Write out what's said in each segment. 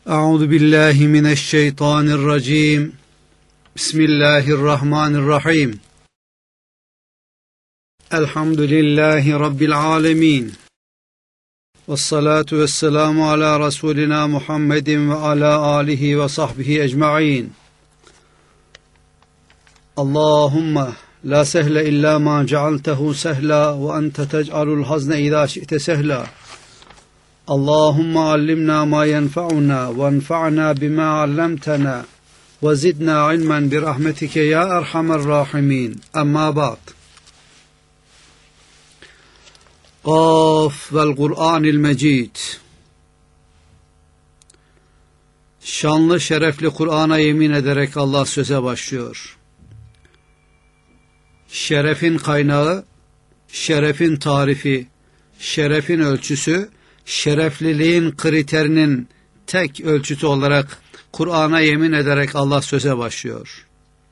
Euzu billahi mineşşeytanirracim. Bismillahirrahmanirrahim. Elhamdülillahi Rabbil alemin. Vessalatu vesselamu ala Resulina Muhammedin ve ala alihi ve sahbihi ecma'in. Allahümme la sehle illa ma cealtehu sehla ve ente tec'alul hazne izâ şi'te sehla. Allahümme allimna ma yenfa'una ve enfa'na bima allamtana ve zidna ilmen bi rahmetike ya erhamer rahimin. Amma ba'd. Kaf vel Kur'anil Mecid. Şanlı şerefli Kur'an'a yemin ederek Allah söze başlıyor. Şerefin kaynağı, şerefin tarifi, şerefin ölçüsü, şerefliliğin kriterinin tek ölçütü olarak Kur'an'a yemin ederek Allah söze başlıyor.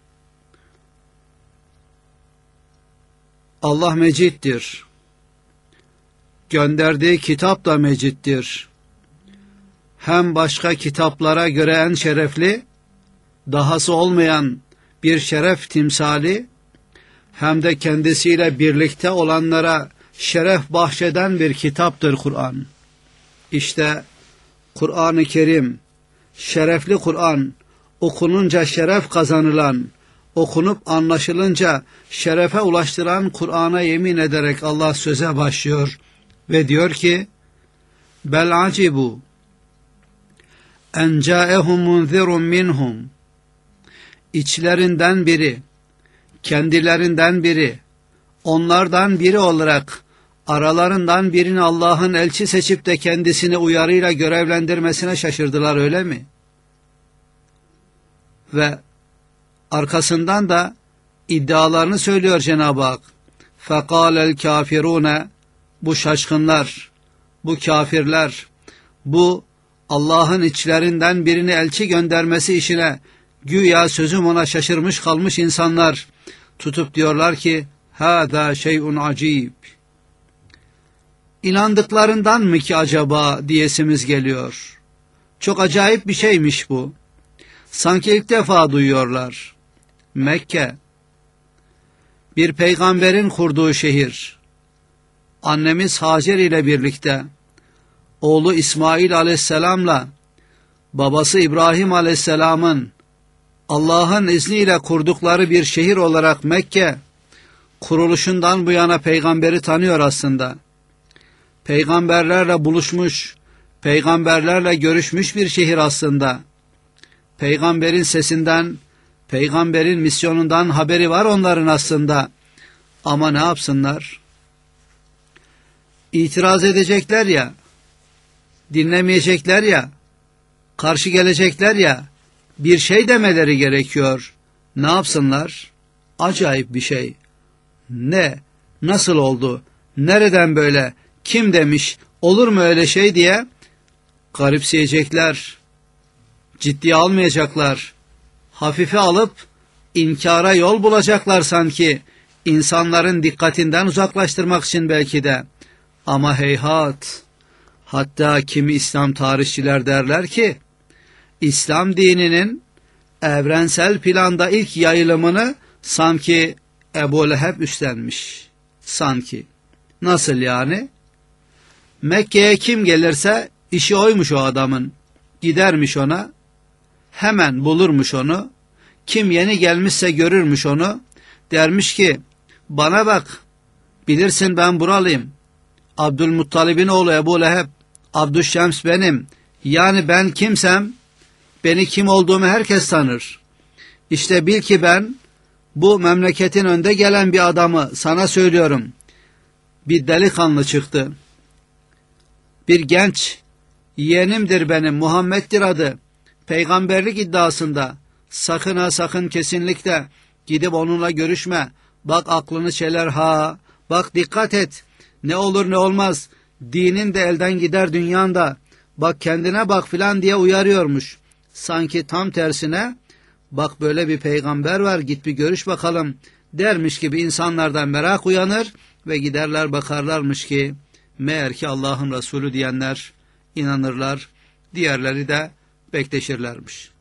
Allah meciddir. Gönderdiği kitap da meciddir. Hem başka kitaplara göre en şerefli, dahası olmayan bir şeref timsali, hem de kendisiyle birlikte olanlara şeref bahşeden bir kitaptır Kur'an. İşte Kur'an-ı Kerim, şerefli Kur'an, okununca şeref kazanılan, okunup anlaşılınca şerefe ulaştıran Kur'an'a yemin ederek Allah söze başlıyor ve diyor ki: Bel acibu en câehum munzirun minhum. İçlerinden biri, kendilerinden biri, onlardan biri olarak aralarından birini Allah'ın elçi seçip de kendisini uyarıyla görevlendirmesine şaşırdılar, öyle mi? Ve arkasından da iddialarını söylüyor Cenab-ı Hak. فَقَالَ الْكَافِرُونَ. Bu şaşkınlar, bu kafirler, bu Allah'ın içlerinden birini elçi göndermesi işine güya sözüm ona şaşırmış kalmış insanlar tutup diyorlar ki هَذَا شَيْءٌ acib. İnandıklarından mı ki acaba diyesimiz geliyor. Çok acayip bir şeymiş bu. Sanki ilk defa duyuyorlar. Mekke, bir peygamberin kurduğu şehir. Annemiz Hacer ile birlikte, oğlu İsmail aleyhisselamla, babası İbrahim aleyhisselamın Allah'ın izniyle kurdukları bir şehir olarak Mekke, kuruluşundan bu yana peygamberi tanıyor aslında. Peygamberlerle buluşmuş, peygamberlerle görüşmüş bir şehir aslında. Peygamberin sesinden, peygamberin misyonundan haberi var onların aslında. Ama ne yapsınlar? İtiraz edecekler ya, dinlemeyecekler ya, karşı gelecekler ya, bir şey demeleri gerekiyor. Ne yapsınlar? Acayip bir şey. Ne? Nasıl oldu? Nereden böyle? Kim demiş? Olur mu öyle şey diye garipseyecekler. Ciddiye almayacaklar. Hafife alıp inkara yol bulacaklar sanki. İnsanların dikkatinden uzaklaştırmak için belki de. Ama heyhat. Hatta kimi İslam tarihçiler derler ki İslam dininin evrensel planda ilk yayılımını sanki Ebu Leheb üstlenmiş. Sanki. Nasıl yani? Mekke'ye kim gelirse işi oymuş o adamın. Gidermiş ona. Hemen bulurmuş onu. Kim yeni gelmişse görürmüş onu. Dermiş ki bana bak, bilirsin ben buralıyım. Abdülmuttalib'in oğlu Ebu Leheb. Abdüşşems benim. Yani ben kimsem, beni kim olduğumu herkes tanır. İşte bil ki ben bu memleketin önde gelen bir adamı sana söylüyorum. Bir delikanlı çıktı. Bir genç, yeğenimdir benim, Muhammed'dir adı. Peygamberlik iddiasında. Sakın ha sakın, kesinlikle gidip onunla görüşme. Bak aklını çeler ha. Bak dikkat et. Ne olur ne olmaz. Dinin de elden gider dünyan da. Bak kendine bak filan diye uyarıyormuş. Sanki tam tersine bak böyle bir peygamber var, git bir görüş bakalım dermiş gibi insanlardan merak uyanır ve giderler bakarlarmış ki meğer ki Allah'ın Resulü diyenler inanırlar. Diğerleri de bekleşirlermiş.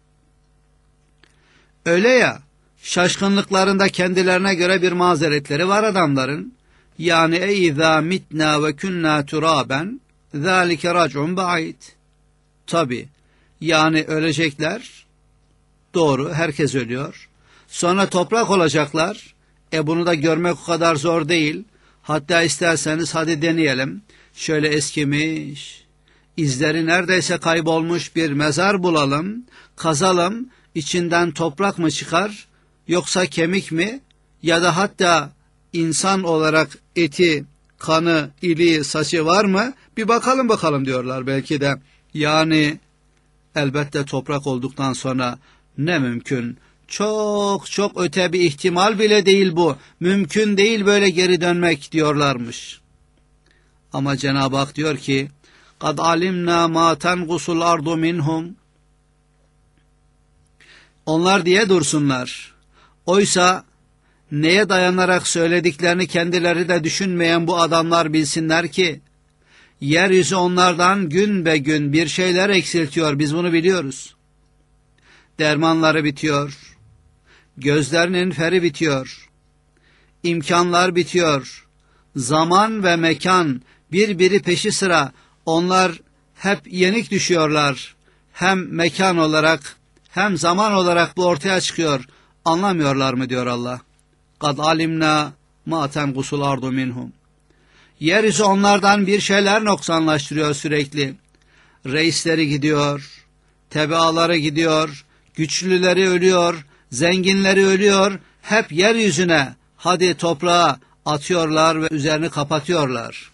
Öyle ya, şaşkınlıklarında kendilerine göre bir mazeretleri var adamların. Yani izâ mitnâ ve künnâ turâben zâlike rac'un ba'id. Tabi, yani ölecekler, doğru, herkes ölüyor. Sonra toprak olacaklar, bunu da görmek o kadar zor değil. Hatta isterseniz hadi deneyelim. Şöyle eskimiş, izleri neredeyse kaybolmuş bir mezar bulalım, kazalım, içinden toprak mı çıkar, yoksa kemik mi, ya da hatta insan olarak eti, kanı, iliği, saçı var mı, bir bakalım diyorlar belki de. Yani elbette toprak olduktan sonra ne mümkün, çok çok öte bir ihtimal bile değil bu, mümkün değil böyle geri dönmek diyorlarmış. Ama Cenab-ı Hak diyor ki قَدْ عَلِمْنَا مَا تَنْقُسُ الْأَرْضُ مِنْهُمْ. Onlar diye dursunlar. Oysa neye dayanarak söylediklerini kendileri de düşünmeyen bu adamlar bilsinler ki yeryüzü onlardan gün be gün bir şeyler eksiltiyor, biz bunu biliyoruz. Dermanları bitiyor, gözlerinin feri bitiyor, imkanlar bitiyor, zaman ve mekan birbiri peşi sıra, onlar hep yenik düşüyorlar. Hem mekan olarak hem zaman olarak bu ortaya çıkıyor. Anlamıyorlar mı diyor Allah. قَدْ عَلِمْنَا مَا تَنْقُسُ الْأَرْضُ مِنْهُمْ. Yeryüzü onlardan bir şeyler noksanlaştırıyor sürekli. Reisleri gidiyor, tebaaları gidiyor, güçlüleri ölüyor, zenginleri ölüyor. Hep yeryüzüne, hadi toprağa atıyorlar ve üzerini kapatıyorlar.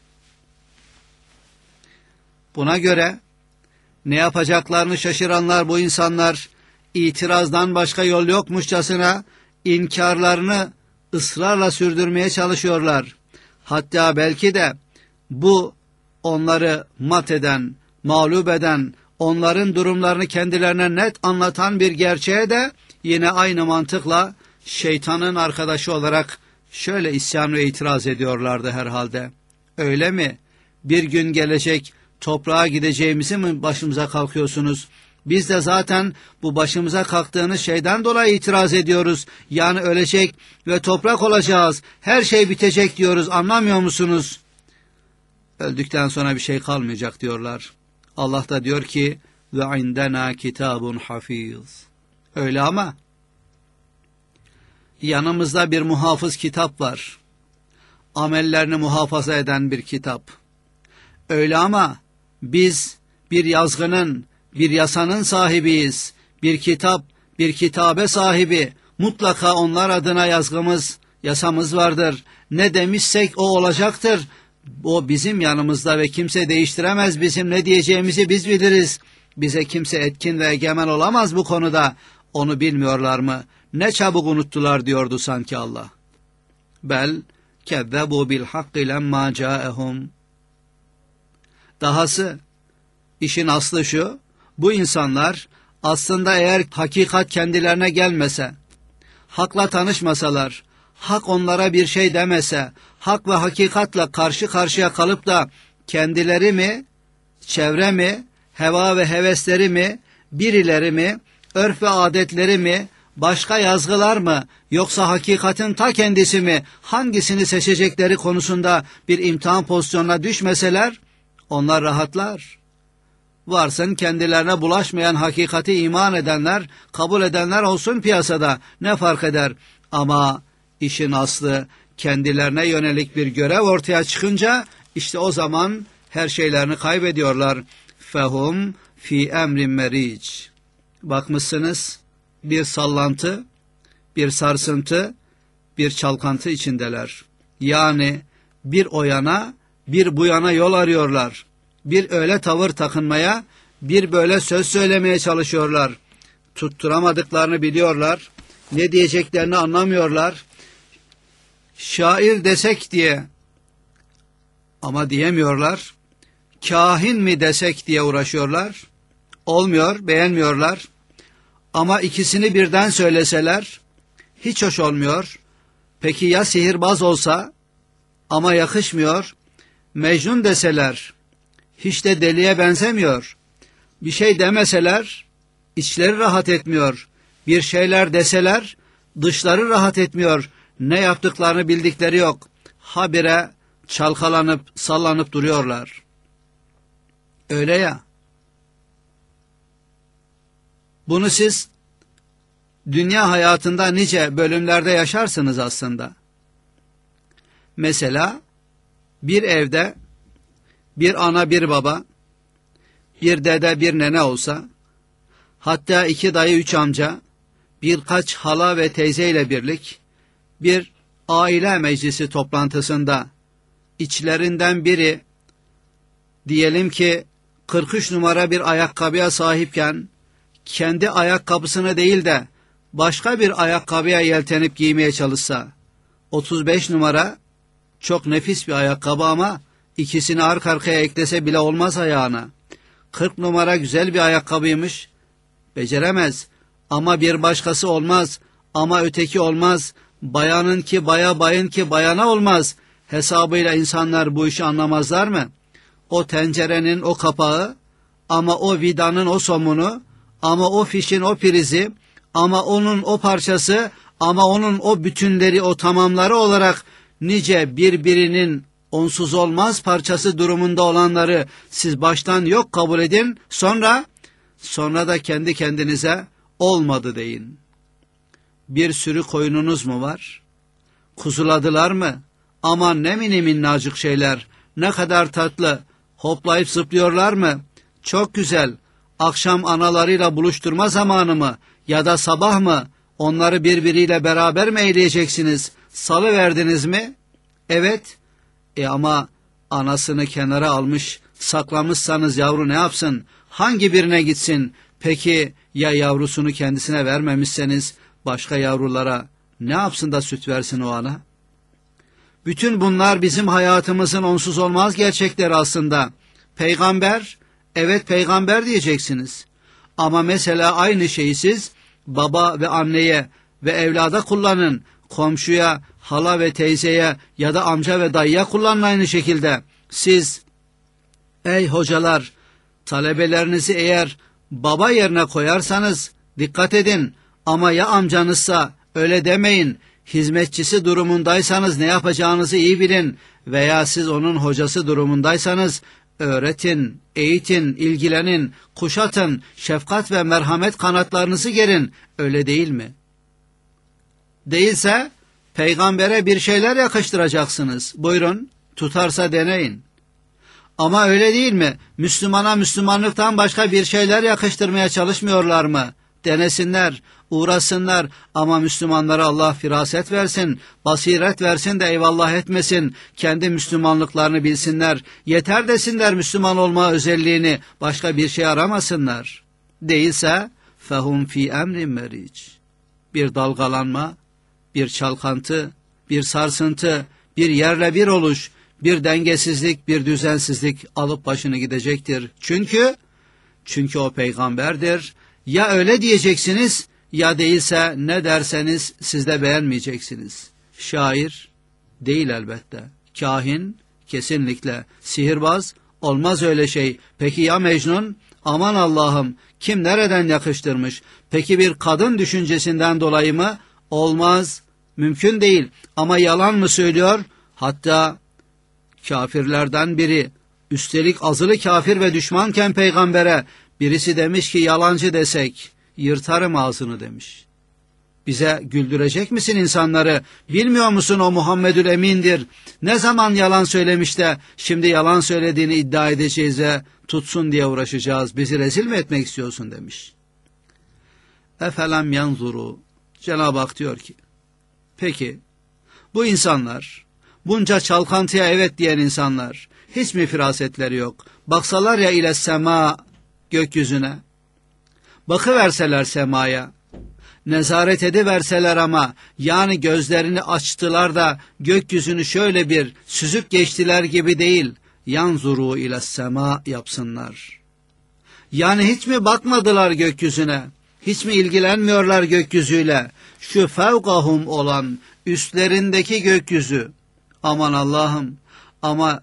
Buna göre ne yapacaklarını şaşıranlar bu insanlar itirazdan başka yol yokmuşçasına inkarlarını ısrarla sürdürmeye çalışıyorlar. Hatta belki de bu onları mat eden, mağlup eden, onların durumlarını kendilerine net anlatan bir gerçeğe de yine aynı mantıkla şeytanın arkadaşı olarak şöyle isyan ve itiraz ediyorlardı herhalde. Öyle mi? Bir gün gelecek, toprağa gideceğimizi mi başımıza kalkıyorsunuz? Biz de zaten bu başımıza kalktığınız şeyden dolayı itiraz ediyoruz. Yani ölecek ve toprak olacağız. Her şey bitecek diyoruz. Anlamıyor musunuz? Öldükten sonra bir şey kalmayacak diyorlar. Allah da diyor ki ve indena kitabun hafiz. Öyle ama yanımızda bir muhafız kitap var. Amellerini muhafaza eden bir kitap. Öyle ama biz bir yazgının, bir yasanın sahibiyiz. Bir kitap, bir kitabe sahibi. Mutlaka onlar adına yazgımız, yasamız vardır. Ne demişsek o olacaktır. O bizim yanımızda ve kimse değiştiremez. Bizim ne diyeceğimizi biz biliriz. Bize kimse etkin ve egemen olamaz bu konuda. Onu bilmiyorlar mı? Ne çabuk unuttular diyordu sanki Allah. Bel kezzebu bil hakki lemma caehum. Dahası işin aslı şu, bu insanlar aslında eğer hakikat kendilerine gelmese, hakla tanışmasalar, hak onlara bir şey demese, hak ve hakikatla karşı karşıya kalıp da kendileri mi, çevre mi, heva ve hevesleri mi, birileri mi, örf ve adetleri mi, başka yazgılar mı, yoksa hakikatin ta kendisi mi, hangisini seçecekleri konusunda bir imtihan pozisyonuna düşmeseler, onlar rahatlar. Varsın kendilerine bulaşmayan hakikati iman edenler, kabul edenler olsun piyasada, ne fark eder? Ama işin aslı kendilerine yönelik bir görev ortaya çıkınca, işte o zaman her şeylerini kaybediyorlar. Fehum fi emrin meric. Bakmışsınız, bir sallantı, bir sarsıntı, bir çalkantı içindeler. Yani bir o yana, bir bu yana yol arıyorlar. Bir öyle tavır takınmaya, bir böyle söz söylemeye çalışıyorlar. Tutturamadıklarını biliyorlar. Ne diyeceklerini anlamıyorlar. Şair desek diye ama diyemiyorlar. Kahin mi desek diye uğraşıyorlar. Olmuyor, beğenmiyorlar. Ama ikisini birden söyleseler hiç hoş olmuyor. Peki ya sihirbaz olsa ama yakışmıyor. Mecnun deseler hiç de deliye benzemiyor. Bir şey demeseler içleri rahat etmiyor. Bir şeyler deseler dışları rahat etmiyor. Ne yaptıklarını bildikleri yok. Habire çalkalanıp sallanıp duruyorlar. Öyle ya. Bunu siz dünya hayatında nice bölümlerde yaşarsınız aslında. Mesela bir evde bir ana bir baba, bir dede bir nene olsa, hatta 2 dayı 3 amca, birkaç hala ve teyzeyle birlik bir aile meclisi toplantısında içlerinden biri diyelim ki 43 numara bir ayakkabıya sahipken kendi ayakkabısını değil de başka bir ayakkabıya yeltenip giymeye çalışsa, 35 numara çok nefis bir ayakkabı ama ikisini arka arkaya eklese bile olmaz ayağına. 40 numara güzel bir ayakkabıymış, beceremez. Ama bir başkası olmaz, ama öteki olmaz. Bayanın ki baya, bayın ki bayana olmaz. Hesabıyla insanlar bu işi anlamazlar mı? O tencerenin o kapağı, ama o vidanın o somunu, ama o fişin o prizi, ama onun o parçası, ama onun o bütünleri, o tamamları olarak nice birbirinin onsuz olmaz parçası durumunda olanları siz baştan yok kabul edin, sonra da kendi kendinize olmadı deyin. Bir sürü koyununuz mu var? Kuzuladılar mı? Aman ne mini minnacık şeyler, ne kadar tatlı, hoplayıp zıplıyorlar mı? Çok güzel. Akşam analarıyla buluşturma zamanı mı? Ya da sabah mı? Onları birbiriyle beraber mi eğleyeceksiniz? Salı verdiniz mi? Evet. Ama anasını kenara almış, saklamışsanız yavru ne yapsın? Hangi birine gitsin? Peki ya yavrusunu kendisine vermemişseniz başka yavrulara ne yapsın da süt versin o ana? Bütün bunlar bizim hayatımızın onsuz olmaz gerçekleri aslında. Peygamber, evet peygamber diyeceksiniz. Ama mesela aynı şeyi siz baba ve anneye ve evlada kullanın. Komşuya, hala ve teyzeye ya da amca ve dayıya kullanın aynı şekilde. Siz, ey hocalar, talebelerinizi eğer baba yerine koyarsanız dikkat edin. Ama ya amcanızsa öyle demeyin. Hizmetçisi durumundaysanız ne yapacağınızı iyi bilin. Veya siz onun hocası durumundaysanız öğretin, eğitin, ilgilenin, kuşatın, şefkat ve merhamet kanatlarınızı gerin. Öyle değil mi? Değilse peygambere bir şeyler yakıştıracaksınız. Buyurun, tutarsa deneyin. Ama öyle değil mi? Müslümana Müslümanlıktan başka bir şeyler yakıştırmaya çalışmıyorlar mı? Denesinler, uğraşsınlar ama Müslümanlara Allah firaset versin, basiret versin de eyvallah etmesin. Kendi Müslümanlıklarını bilsinler, yeter desinler Müslüman olma özelliğini, başka bir şey aramasınlar. Değilse fehum fi emrin meric. Bir dalgalanma, bir çalkantı, bir sarsıntı, bir yerle bir oluş, bir dengesizlik, bir düzensizlik alıp başını gidecektir. Çünkü o peygamberdir. Ya öyle diyeceksiniz, ya değilse ne derseniz siz de beğenmeyeceksiniz. Şair değil elbette. Kahin kesinlikle. Sihirbaz olmaz öyle şey. Peki ya Mecnun? Aman Allah'ım, kim nereden yakıştırmış? Peki bir kadın düşüncesinden dolayı mı? Olmaz, mümkün değil. Ama yalan mı söylüyor? Hatta kafirlerden biri, üstelik azılı kafir ve düşmanken peygambere, birisi demiş ki yalancı desek yırtarım ağzını demiş. Bize güldürecek misin insanları? Bilmiyor musun o Muhammedül Emin'dir? Ne zaman yalan söylemiş de şimdi yalan söylediğini iddia edeceğiz ve tutsun diye uğraşacağız. Bizi rezil mi etmek istiyorsun demiş. Efelem yanzuru. Cenab-ı Hak diyor ki, peki bu insanlar, bunca çalkantıya evet diyen insanlar, hiç mi firasetleri yok? Baksalar ya ile sema, gökyüzüne, bakıverseler semaya, nezaret ediverseler ama yani gözlerini açtılar da gökyüzünü şöyle bir süzüp geçtiler gibi değil, yanzuru ile sema yapsınlar. Yani hiç mi bakmadılar gökyüzüne? Hiç mi ilgilenmiyorlar gökyüzüyle? Şu fevkahum olan üstlerindeki gökyüzü. Aman Allah'ım, ama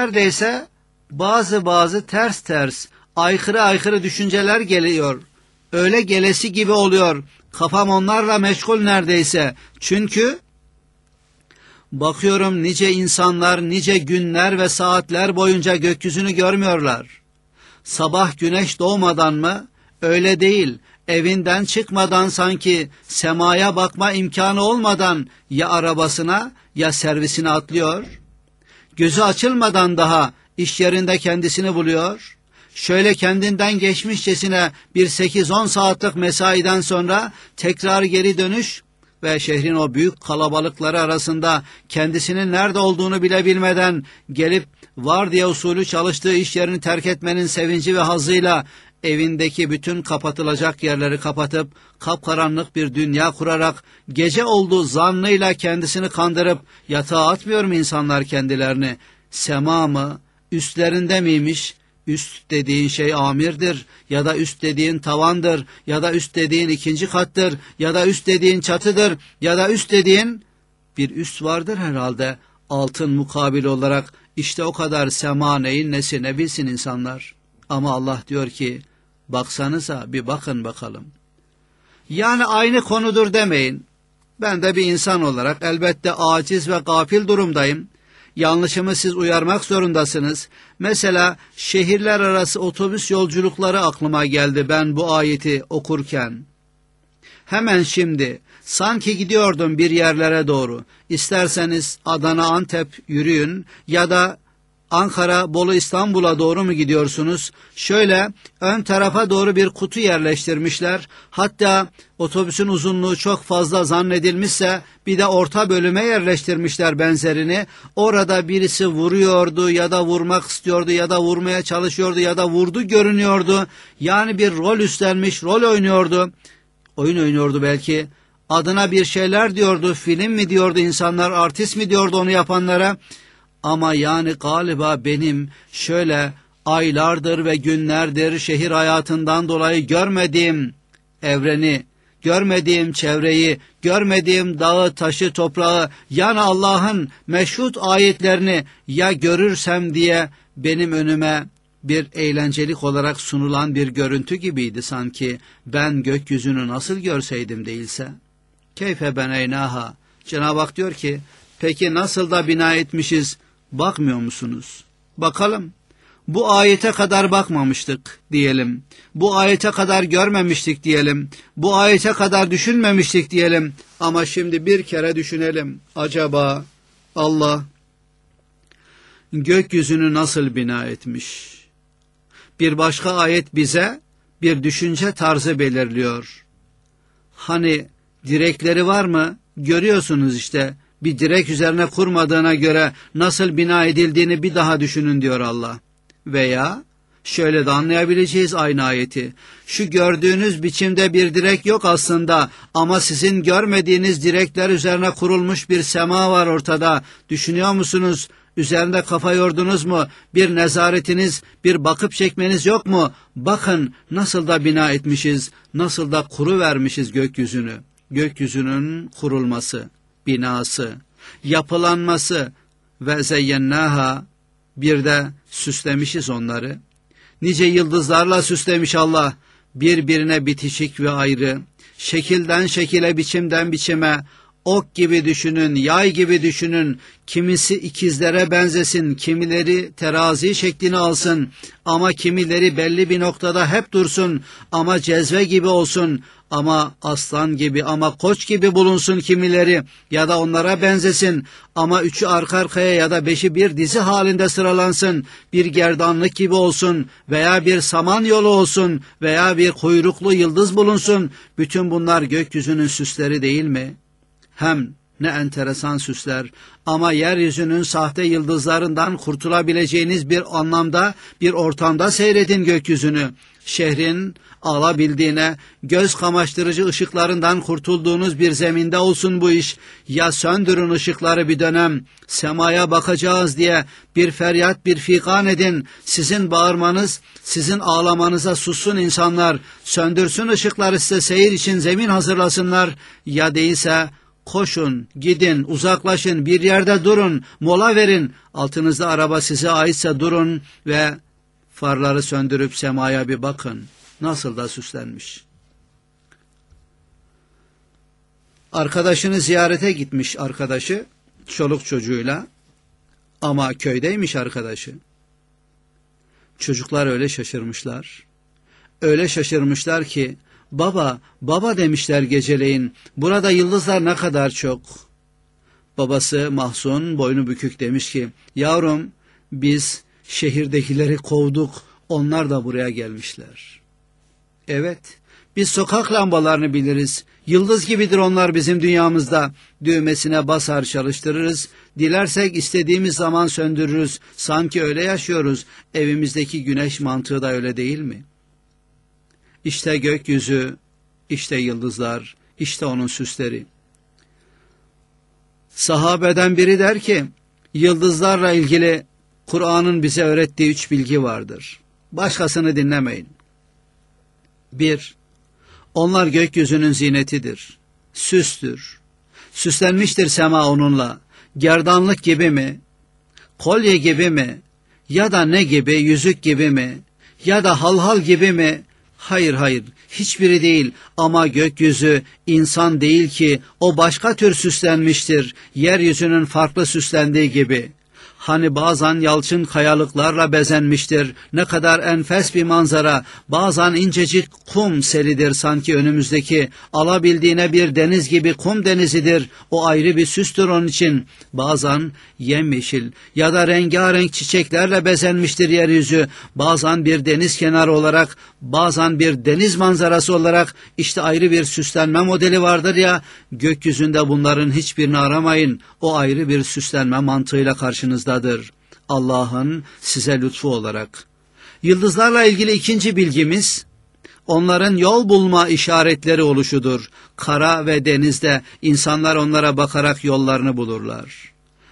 neredeyse bazı ters aykırı düşünceler geliyor. öyle gelesi gibi oluyor. Kafam onlarla meşgul neredeyse. Çünkü bakıyorum nice insanlar nice günler ve saatler boyunca gökyüzünü görmüyorlar. Sabah güneş doğmadan mı? Öyle değil. Evinden çıkmadan sanki semaya bakma imkanı olmadan ya arabasına ya servisine atlıyor. Gözü açılmadan daha iş yerinde kendisini buluyor. Şöyle kendinden geçmişçesine bir 8-10 saatlik mesaiden sonra tekrar geri dönüş ve şehrin o büyük kalabalıkları arasında kendisinin nerede olduğunu bile bilmeden gelip vardiya usulü çalıştığı iş yerini terk etmenin sevinci ve hazzıyla evindeki bütün kapatılacak yerleri kapatıp kapkaranlık bir dünya kurarak gece olduğu zannıyla kendisini kandırıp yatağa atmıyor mu insanlar kendilerini? Sema mı? Üstlerinde miymiş? Üst dediğin şey amirdir ya da üst dediğin tavandır ya da üst dediğin ikinci kattır ya da üst dediğin çatıdır ya da üst dediğin bir üst vardır herhalde altın mukabil olarak. İşte o kadar sema neyin nesi ne bilsin insanlar. Ama Allah diyor ki baksanıza bir bakın bakalım. Yani aynı konudur demeyin. Ben de bir insan olarak elbette aciz ve gafil durumdayım. Yanlışımı siz uyarmak zorundasınız. Mesela şehirler arası otobüs yolculukları aklıma geldi ben bu ayeti okurken. Hemen şimdi sanki gidiyordum bir yerlere doğru. İsterseniz Adana, Antep yürüyün ya da Ankara, Bolu, İstanbul'a doğru mu gidiyorsunuz? Şöyle ön tarafa doğru bir kutu yerleştirmişler. Hatta otobüsün uzunluğu çok fazla zannedilmişse bir de orta bölüme yerleştirmişler benzerini. Orada birisi vuruyordu ya da vurmak istiyordu ya da vurmaya çalışıyordu ya da vurdu görünüyordu. Yani bir rol üstlenmiş, rol oynuyordu. Oyun oynuyordu belki. Adına bir şeyler diyordu, film mi diyordu insanlar, artist mi diyordu onu yapanlara. Ama yani galiba benim şöyle aylardır ve günlerdir şehir hayatından dolayı görmediğim evreni, görmediğim çevreyi, görmediğim dağı, taşı, toprağı, yani Allah'ın meşhut ayetlerini ya görürsem diye benim önüme bir eğlencelik olarak sunulan bir görüntü gibiydi sanki. Ben gökyüzünü nasıl görseydim değilse. Keyfe beneynaha. Cenab-ı Hak diyor ki, peki nasıl da bina etmişiz, bakmıyor musunuz? Bakalım. Bu ayete kadar bakmamıştık diyelim. Bu ayete kadar görmemiştik diyelim. Bu ayete kadar düşünmemiştik diyelim. Ama şimdi bir kere düşünelim. Acaba Allah gökyüzünü nasıl bina etmiş? Bir başka ayet bize bir düşünce tarzı belirliyor. Hani direkleri var mı? Görüyorsunuz işte. Bir direk üzerine kurmadığına göre nasıl bina edildiğini bir daha düşünün diyor Allah. Veya şöyle de anlayabileceğiz aynı ayeti. Şu gördüğünüz biçimde bir direk yok aslında ama sizin görmediğiniz direkler üzerine kurulmuş bir sema var ortada. Düşünüyor musunuz? Üzerinde kafa yordunuz mu? Bir nezaretiniz, bir bakıp çekmeniz yok mu? Bakın nasıl da bina etmişiz, nasıl da kuru vermişiz gökyüzünü. Gökyüzünün kurulması, binası, yapılanması ve zeyyennaha, bir de süslemişiz onları. Nice yıldızlarla süslemiş Allah, birbirine bitişik ve ayrı, şekilden şekile, biçimden biçime, ok gibi düşünün, yay gibi düşünün, kimisi ikizlere benzesin, kimileri terazi şeklini alsın, ama kimileri belli bir noktada hep dursun, ama cezve gibi olsun, ama aslan gibi, ama koç gibi bulunsun kimileri, ya da onlara benzesin, ama üçü arka arkaya ya da beşi bir dizi halinde sıralansın, bir gerdanlık gibi olsun, veya bir samanyolu olsun, veya bir kuyruklu yıldız bulunsun, bütün bunlar gökyüzünün süsleri değil mi? Hem ne enteresan süsler, ama yeryüzünün sahte yıldızlarından kurtulabileceğiniz bir anlamda, bir ortamda seyredin gökyüzünü. Şehrin alabildiğine, göz kamaştırıcı ışıklarından kurtulduğunuz bir zeminde olsun bu iş. Ya söndürün ışıkları bir dönem, semaya bakacağız diye bir feryat, bir figan edin. Sizin bağırmanız, sizin ağlamanıza sussun insanlar. Söndürsün ışıkları, size seyir için zemin hazırlasınlar. Ya değilse koşun, gidin, uzaklaşın, bir yerde durun, mola verin. Altınızda araba size aitse durun ve farları söndürüp semaya bir bakın. Nasıl da süslenmiş. Arkadaşını ziyarete gitmiş arkadaşı, çoluk çocuğuyla, ama köydeymiş arkadaşı. Çocuklar öyle şaşırmışlar. Öyle şaşırmışlar ki, baba, baba demişler geceleyin, burada yıldızlar ne kadar çok. Babası Mahzun boynu bükük demiş ki, yavrum biz şehirdekileri kovduk, onlar da buraya gelmişler. Evet, biz sokak lambalarını biliriz. Yıldız gibidir onlar bizim dünyamızda. Düğmesine basar çalıştırırız. Dilersek istediğimiz zaman söndürürüz. Sanki öyle yaşıyoruz. Evimizdeki güneş mantığı da öyle değil mi? İşte gökyüzü, işte yıldızlar, işte onun süsleri. Sahabeden biri der ki, yıldızlarla ilgili Kur'an'ın bize öğrettiği 3 bilgi vardır. Başkasını dinlemeyin. 1. Onlar gökyüzünün zinetidir. Süstür. Süslenmiştir sema onunla. Gerdanlık gibi mi? Kolye gibi mi? Ya da ne gibi? Yüzük gibi mi? Ya da halhal gibi mi? Hayır hayır, hiçbiri değil, ama gökyüzü insan değil ki, o başka tür süslenmiştir, yeryüzünün farklı süslendiği gibi. Hani bazen yalçın kayalıklarla bezenmiştir, ne kadar enfes bir manzara, bazen incecik kum seridir sanki önümüzdeki, alabildiğine bir deniz gibi kum denizidir, o ayrı bir süstür onun için. Bazen yemyeşil ya da rengarenk çiçeklerle bezenmiştir yeryüzü, bazen bir deniz kenarı olarak, bazen bir deniz manzarası olarak, işte ayrı bir süslenme modeli vardır ya, gökyüzünde bunların hiçbirini aramayın, o ayrı bir süslenme mantığıyla karşınızdadır. Allah'ın size lütfu olarak. Yıldızlarla ilgili ikinci bilgimiz, onların yol bulma işaretleri oluşudur. Kara ve denizde insanlar onlara bakarak yollarını bulurlar.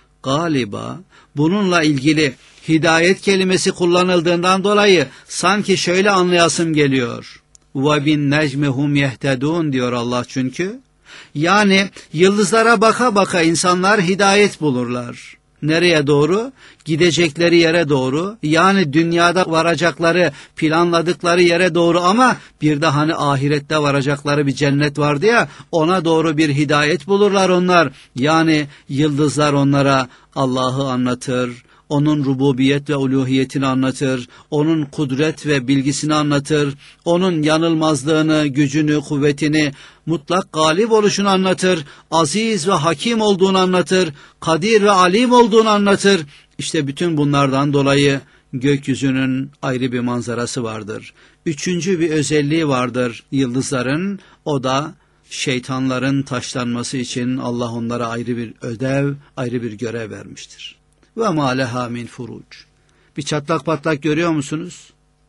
Galiba bununla ilgili hidayet kelimesi kullanıldığından dolayı sanki şöyle anlayasım geliyor. وَبِالنَّجْمِ هُمْ يَهْتَدُونَ diyor Allah çünkü. Yani yıldızlara baka baka insanlar hidayet bulurlar. Nereye doğru? Gidecekleri yere doğru, yani dünyada varacakları, planladıkları yere doğru, ama bir de hani ahirette varacakları bir cennet vardı ya, ona doğru bir hidayet bulurlar onlar. Yani yıldızlar onlara Allah'ı anlatır, onun rububiyet ve uluhiyetini anlatır, onun kudret ve bilgisini anlatır, onun yanılmazlığını, gücünü, kuvvetini, mutlak galip oluşunu anlatır, aziz ve hakim olduğunu anlatır, kadir ve alim olduğunu anlatır. İşte bütün bunlardan dolayı gökyüzünün ayrı bir manzarası vardır. Üçüncü bir özelliği vardır yıldızların, o da şeytanların taşlanması için Allah onlara ayrı bir ödev, ayrı bir görev vermiştir. Ve ma leha min furuc. Bir çatlak patlak görüyor musunuz?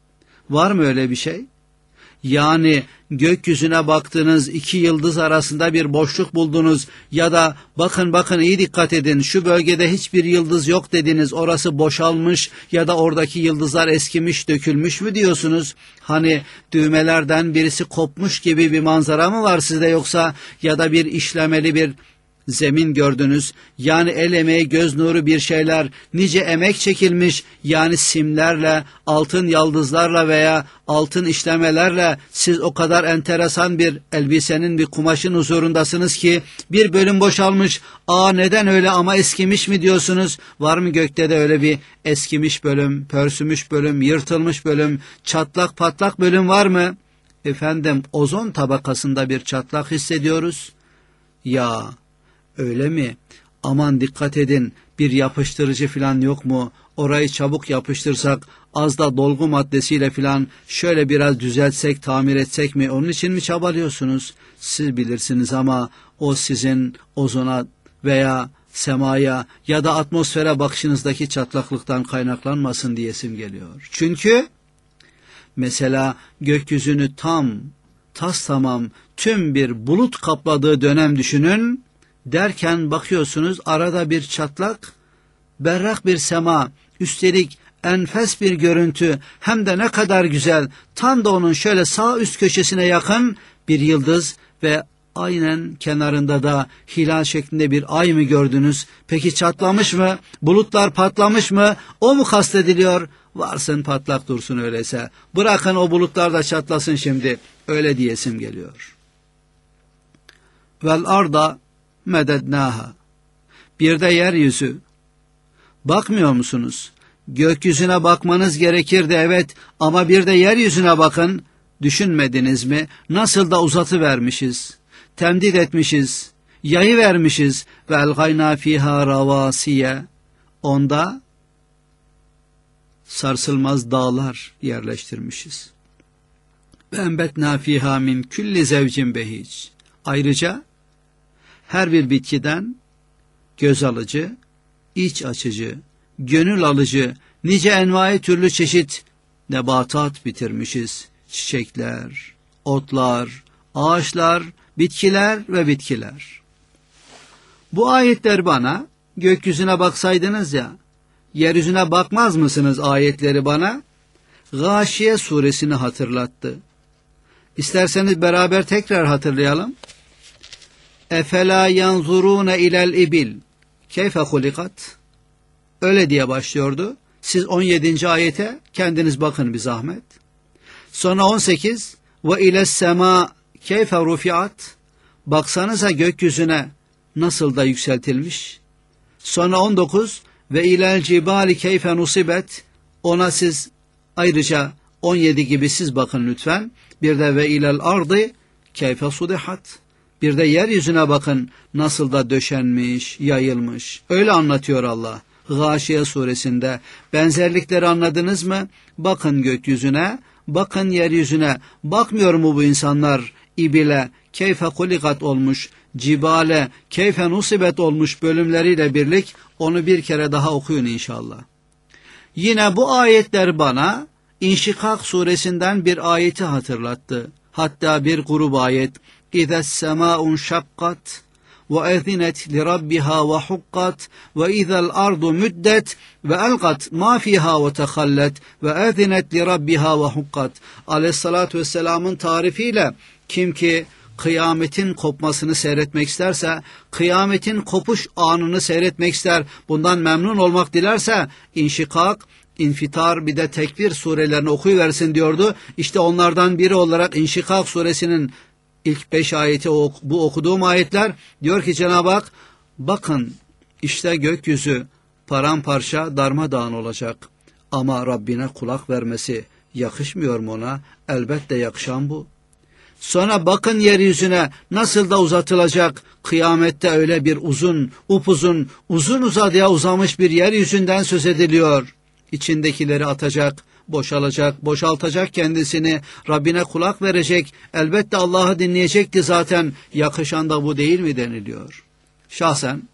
Var mı öyle bir şey? Yani gökyüzüne baktınız, iki yıldız arasında bir boşluk buldunuz ya da bakın iyi dikkat edin, şu bölgede hiçbir yıldız yok dediniz, orası boşalmış ya da oradaki yıldızlar eskimiş, dökülmüş mü diyorsunuz? Hani düğmelerden birisi kopmuş gibi bir manzara mı var sizde, yoksa ya da bir işlemeli bir zemin gördünüz, yani el emeği göz nuru bir şeyler, nice emek çekilmiş, yani simlerle, altın yaldızlarla veya altın işlemelerle siz o kadar enteresan bir elbisenin, bir kumaşın huzurundasınız ki bir bölüm boşalmış, neden öyle ama eskimiş mi diyorsunuz? Var mı gökte de öyle bir eskimiş bölüm, pörsümüş bölüm, yırtılmış bölüm, çatlak patlak bölüm var mı? Efendim, ozon tabakasında bir çatlak hissediyoruz. Ya öyle mi? Aman dikkat edin, bir yapıştırıcı falan yok mu? Orayı çabuk yapıştırsak, az da dolgu maddesiyle falan şöyle biraz düzeltsek, tamir etsek mi? Onun için mi çabalıyorsunuz? Siz bilirsiniz, ama o sizin ozona veya semaya ya da atmosfere bakışınızdaki çatlaklıktan kaynaklanmasın diyesim geliyor. Çünkü mesela gökyüzünü tas tamam tüm bir bulut kapladığı dönem düşünün. Derken bakıyorsunuz arada bir çatlak, berrak bir sema, üstelik enfes bir görüntü, hem de ne kadar güzel, tam da onun şöyle sağ üst köşesine yakın bir yıldız ve aynen kenarında da hilal şeklinde bir ay mı gördünüz? Peki çatlamış mı? Bulutlar patlamış mı? O mu kastediliyor? Varsın patlak dursun öyleyse. Bırakın o bulutlar da çatlasın şimdi. Öyle diyesim geliyor. vel arda medednaha. Bir de yeryüzü. Bakmıyor musunuz? Gökyüzüne bakmanız gerekirdi, evet, ama bir de yeryüzüne bakın. Düşünmediniz mi? Nasıl da uzatıvermişiz, temdid etmişiz, yayı vermişiz. Ve elgayna fiha ravasiye. Onda sarsılmaz dağlar yerleştirmişiz. Ve enbetna fiha min külli zevcin behic. Ayrıca her bir bitkiden göz alıcı, iç açıcı, gönül alıcı, nice envai türlü çeşit nebatat bitirmişiz. Çiçekler, otlar, ağaçlar, bitkiler ve bitkiler. Bu ayetler bana, gökyüzüne baksaydınız ya, yeryüzüne bakmaz mısınız ayetleri bana? Gâşiye suresini hatırlattı. İsterseniz beraber tekrar hatırlayalım. Efela yanzurune ilel ibil keyfe hulikat. Öyle diye başlıyordu. Siz 17. ayete kendiniz bakın bir zahmet. Sonra 18 ve iles sema keyfe rufiat. Baksanıza gökyüzüne nasıl da yükseltilmiş. Sonra 19 ve ilel cibali keyfe nusibet. Ona siz ayrıca 17 gibi siz bakın lütfen. Bir de ve ilel ardı keyfe sudihat. Bir de yeryüzüne bakın nasıl da döşenmiş, yayılmış. Öyle anlatıyor Allah. Gâşiye suresinde. Benzerlikleri anladınız mı? Bakın gökyüzüne, bakın yeryüzüne. Bakmıyor mu bu insanlar ibile, keyfe kulikat olmuş, cibale, keyfe nusibet olmuş bölümleriyle birlik? Onu bir kere daha okuyun inşallah. Yine bu ayetler bana İnşikak suresinden bir ayeti hatırlattı. Hatta bir grup ayet. İzes semâun şakkat ve ezinet li rabbiha ve hukkat ve izel ardu müddet ve elgat ma fiha ve tehallet ve ezinet li rabbiha ve hukkat. Aleyhissalatü vesselamın tarifiyle kim ki kıyametin kopmasını seyretmek isterse, kıyametin kopuş anını seyretmek ister, bundan memnun olmak dilerse İnşikak, İnfitar bir de Tekvir surelerini okuyuversin diyordu. İşte onlardan biri olarak İnşikak suresinin ilk 5 ayeti bu okuduğum ayetler. Diyor ki Cenab-ı Hak, bakın işte gökyüzü paramparça darmadağın olacak. Ama Rabbine kulak vermesi yakışmıyor mu ona? Elbette yakışan bu. Sonra bakın yeryüzüne nasıl da uzatılacak. Kıyamette öyle bir upuzun, uzun uzadıya uzamış bir yeryüzünden söz ediliyor. İçindekileri atacak, boşalacak, boşaltacak kendisini, Rabbine kulak verecek, elbette Allah'ı dinleyecekti zaten, yakışan da bu değil mi deniliyor. Şahsen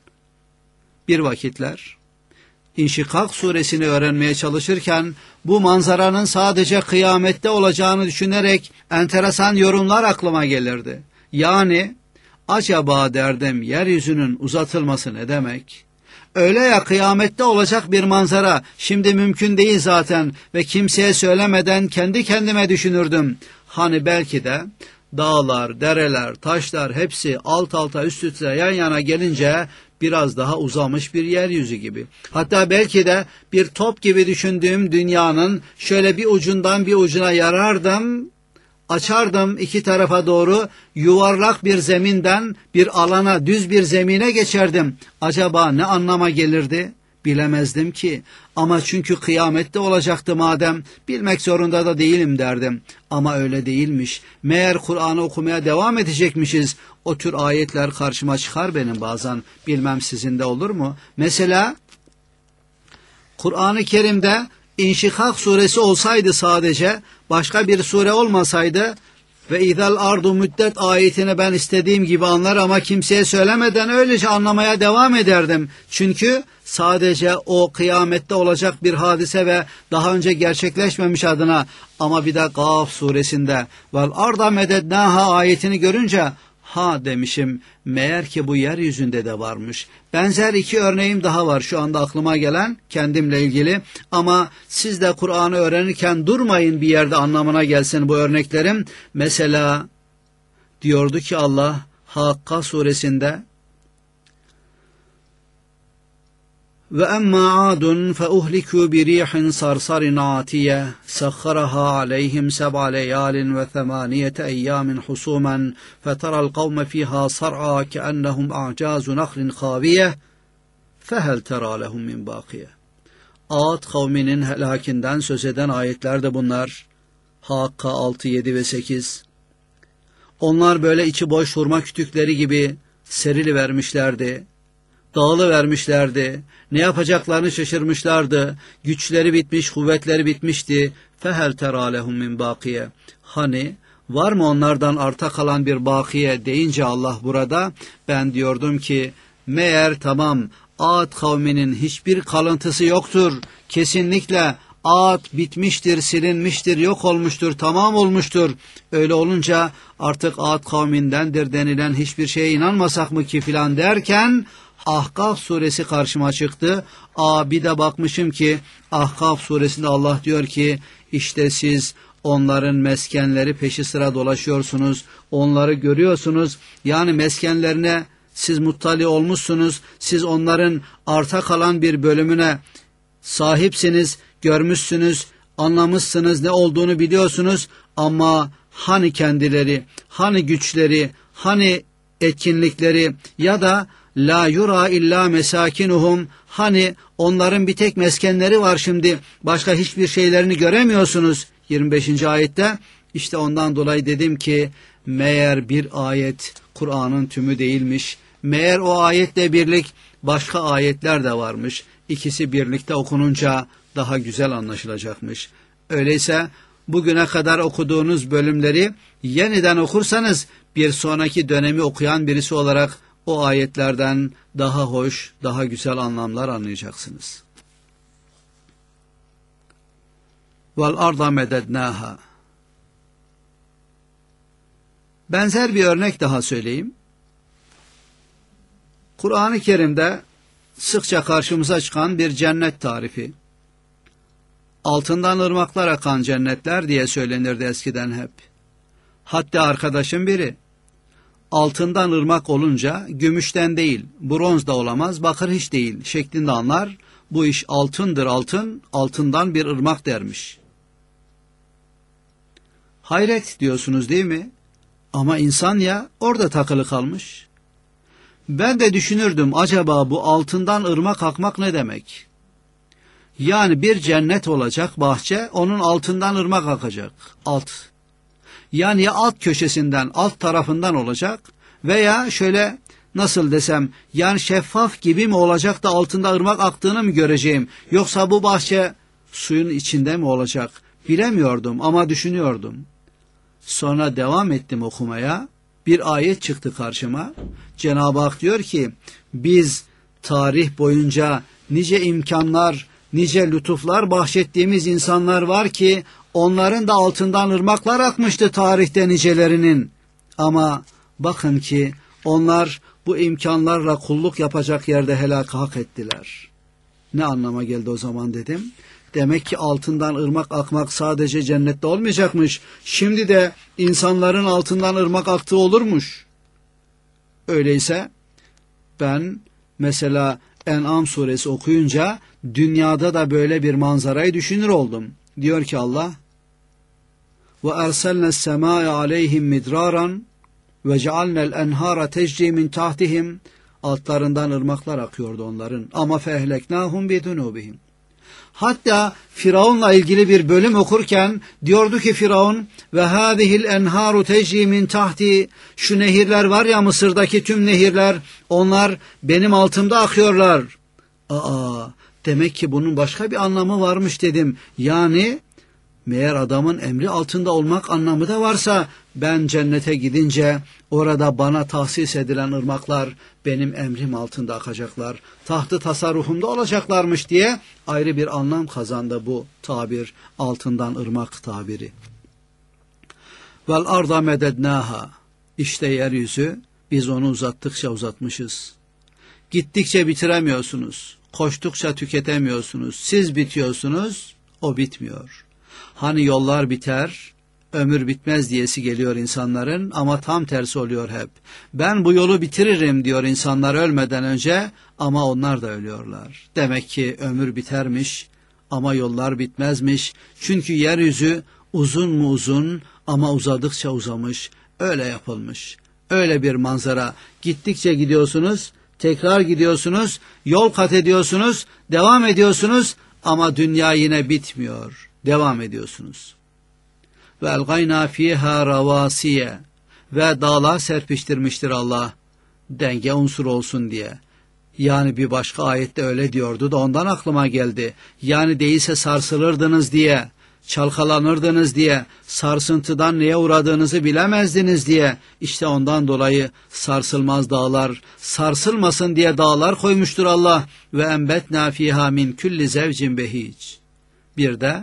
bir vakitler İnşikak suresini öğrenmeye çalışırken bu manzaranın sadece kıyamette olacağını düşünerek enteresan yorumlar aklıma gelirdi. Yani acaba derdim yeryüzünün uzatılması ne demek? Öyle ya, kıyamette olacak bir manzara şimdi mümkün değil zaten ve kimseye söylemeden kendi kendime düşünürdüm. Hani belki de dağlar, dereler, taşlar hepsi alt alta üst üste yan yana gelince biraz daha uzamış bir yeryüzü gibi. Hatta belki de bir top gibi düşündüğüm dünyanın şöyle bir ucundan bir ucuna yarardım, açardım iki tarafa doğru, yuvarlak bir zeminden bir alana, düz bir zemine geçerdim. Acaba ne anlama gelirdi? Bilemezdim ki. Ama çünkü kıyamette olacaktı madem, bilmek zorunda da değilim derdim. Ama öyle değilmiş. Meğer Kur'an'ı okumaya devam edecekmişiz. O tür ayetler karşıma çıkar benim bazen. Bilmem sizin de olur mu? Mesela Kur'an-ı Kerim'de İnşikak suresi olsaydı, sadece başka bir sure olmasaydı ve İzel ardu müddet ayetini ben istediğim gibi anlar ama kimseye söylemeden öylece anlamaya devam ederdim. Çünkü sadece o kıyamette olacak bir hadise ve daha önce gerçekleşmemiş adına. Ama bir de Gaf suresinde vel arda medednaha ayetini görünce ha demişim, meğer ki bu yeryüzünde de varmış. Benzer iki örneğim daha var şu anda aklıma gelen kendimle ilgili. Ama siz de Kur'an'ı öğrenirken durmayın bir yerde anlamına gelsin bu örneklerim. Mesela diyordu ki Allah Hakka suresinde Ve emma adun fe uhliku bi rihin sarsarin atiye sakharaha aleyhim seb'a leyalin ve themaniyete eyyamin husumen feteral kavme fiha sar'a keennehum a'cazu nahlin khaviye fehel tera lehum min bakiye. Ad kavminin helakinden söz eden ayetler de bunlar. Hakka 6, 7 ve 8. Onlar böyle içi boş hurma kütükleri gibi serilivermişlerdi. Dağılıvermişlerdi. Ne yapacaklarını şaşırmışlardı. Güçleri bitmiş, kuvvetleri bitmişti. Fehel tera lehum min bakiye. Hani var mı onlardan arta kalan bir bakiye deyince Allah burada, ben diyordum ki meğer tamam, Ad kavminin hiçbir kalıntısı yoktur. Kesinlikle Ad bitmiştir, silinmiştir, yok olmuştur, tamam olmuştur. Öyle olunca artık Ad kavmindendir denilen hiçbir şeye inanmasak mı ki filan derken Ahkaf suresi karşıma çıktı. Bir de bakmışım ki Ahkaf suresinde Allah diyor ki işte siz onların meskenleri peşi sıra dolaşıyorsunuz. Onları görüyorsunuz. Yani meskenlerine siz muttali olmuşsunuz. Siz onların arta kalan bir bölümüne sahipsiniz, görmüşsünüz, anlamışsınız, ne olduğunu biliyorsunuz. Ama hani kendileri, hani güçleri, hani etkinlikleri ya da la yura illa mesakinuhum, hani onların bir tek meskenleri var şimdi, başka hiçbir şeylerini göremiyorsunuz 25. ayette. İşte ondan dolayı dedim ki meğer bir ayet Kur'an'ın tümü değilmiş. Meğer o ayetle birlik başka ayetler de varmış. İkisi birlikte okununca daha güzel anlaşılacakmış. Öyleyse bugüne kadar okuduğunuz bölümleri yeniden okursanız bir sonraki dönemi okuyan birisi olarak o ayetlerden daha hoş, daha güzel anlamlar anlayacaksınız. Vel arda medednaha. Benzer bir örnek daha söyleyeyim. Kur'an-ı Kerim'de sıkça karşımıza çıkan bir cennet tarifi. Altından ırmaklar akan cennetler diye söylenirdi eskiden hep. Hatta arkadaşım biri, altından ırmak olunca gümüşten değil, bronz da olamaz, bakır hiç değil şeklinde anlar. Bu iş altındır, altın, altından bir ırmak dermiş. Hayret diyorsunuz değil mi? Ama insan ya orada takılı kalmış. Ben de düşünürdüm, acaba bu altından ırmak akmak ne demek? Yani bir cennet olacak bahçe, onun altından ırmak akacak. Alt. Yani ya alt köşesinden, alt tarafından olacak veya şöyle nasıl desem, yani şeffaf gibi mi olacak da altında ırmak aktığını mı göreceğim? Yoksa bu bahçe suyun içinde mi olacak? Bilemiyordum ama düşünüyordum. Sonra devam ettim okumaya. Bir ayet çıktı karşıma. Cenab-ı Hak diyor ki, biz tarih boyunca nice imkanlar, nice lütuflar bahşettiğimiz insanlar var ki onların da altından ırmaklar akmıştı tarihte nicelerinin. Ama bakın ki onlar bu imkanlarla kulluk yapacak yerde helak hak ettiler. Ne anlama geldi o zaman dedim. Demek ki altından ırmak akmak sadece cennette olmayacakmış. Şimdi de insanların altından ırmak aktığı olurmuş. Öyleyse ben mesela En'am suresi okuyunca dünyada da böyle bir manzarayı düşünür oldum. Diyor ki Allah, ve erselnes semâe aleyhim midraran ve cealnel enhara tecri min tahtihim, altlarından ırmaklar akıyordu onların. Ama fehleknâhum bidunûbihim. Hatta Firavun'la ilgili bir bölüm okurken diyordu ki Firavun, ve hâzihil enhâru tecri min tahti, şu nehirler var ya, Mısır'daki tüm nehirler, onlar benim altımda akıyorlar. Demek ki bunun başka bir anlamı varmış dedim. Yani meğer adamın emri altında olmak anlamı da varsa, ben cennete gidince orada bana tahsis edilen ırmaklar benim emrim altında akacaklar, tahtı tasarrufumda olacaklarmış diye ayrı bir anlam kazandı bu tabir, altından ırmak tabiri. Vel arda medednaha, işte yeryüzü, biz onu uzattıkça uzatmışız. Gittikçe bitiremiyorsunuz, koştukça tüketemiyorsunuz, siz bitiyorsunuz, o bitmiyor. Hani yollar biter, ömür bitmez diyesi geliyor insanların ama tam tersi oluyor hep. Ben bu yolu bitiririm diyor insanlar ölmeden önce ama onlar da ölüyorlar. Demek ki ömür bitermiş ama yollar bitmezmiş. Çünkü yeryüzü uzun mu uzun ama uzadıkça uzamış. Öyle yapılmış. Öyle bir manzara. Gittikçe gidiyorsunuz, tekrar gidiyorsunuz, yol kat ediyorsunuz, devam ediyorsunuz ama dünya yine bitmiyor. Devam ediyorsunuz. Ve elgayna fiha ravasiye ve dağlar serpiştirmiştir Allah denge unsuru olsun diye. Yani bir başka ayette öyle diyordu da ondan aklıma geldi. Yani değilse sarsılırdınız diye, çalkalanırdınız diye, sarsıntıdan neye uğradığınızı bilemezdiniz diye. İşte ondan dolayı sarsılmaz dağlar, sarsılmasın diye dağlar koymuştur Allah. Ve enbetna fiha min kulli zevcin behic. Bir de